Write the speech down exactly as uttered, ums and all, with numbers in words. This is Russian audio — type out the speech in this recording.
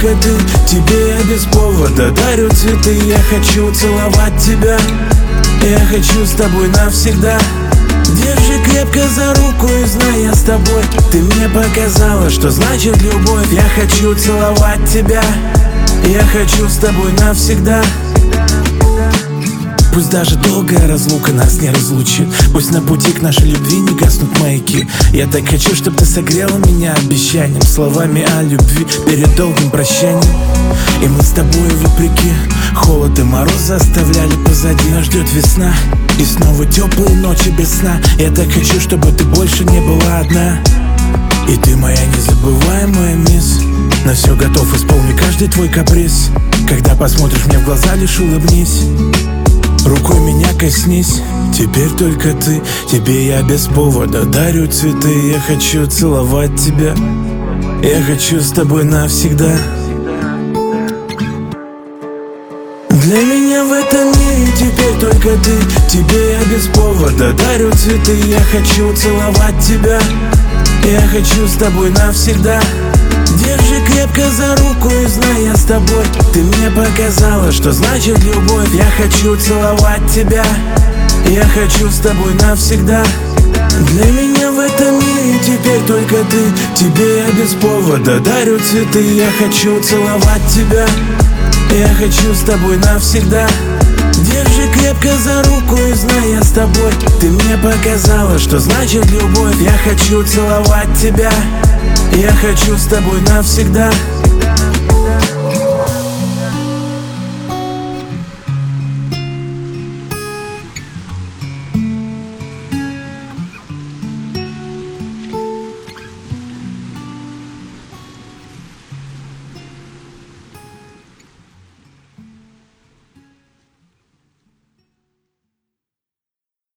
только ты, тебе я без повода дарю цветы. Я хочу целовать тебя, я хочу с тобой навсегда. Держи крепко за руку и знай, я с тобой. Ты мне показала, что значит любовь. Я хочу целовать тебя, я хочу с тобой навсегда. Пусть даже долгая разлука нас не разлучит, пусть на пути к нашей любви не гаснут маяки. Я так хочу, чтобы ты согрела меня обещанием, словами о любви перед долгим прощанием. И мы с тобой вопреки холод и мороз оставляли позади. Нас ждет весна и снова теплые ночи без сна. Я так хочу, чтобы ты больше не была одна. И ты моя незабываемая мисс. На все готов, исполни каждый твой каприз. Когда посмотришь мне в глаза, лишь улыбнись, рукой меня коснись. Теперь только ты, тебе я без повода дарю цветы. Я хочу целовать тебя, я хочу с тобой навсегда. Для меня в этом мире теперь только ты, тебе я без повода дарю цветы. Я хочу целовать тебя, я хочу с тобой навсегда. Держи крепко за руку и знай, я с тобой. Ты мне показала, что значит любовь. Я хочу целовать тебя, я хочу с тобой навсегда. Для меня в этом мире теперь только ты, тебе я без повода дарю цветы. Я хочу целовать тебя, я хочу с тобой навсегда. Держи крепко за руку и знай, я с тобой. Ты мне показала, что значит любовь. Я хочу целовать тебя, я хочу с тобой навсегда.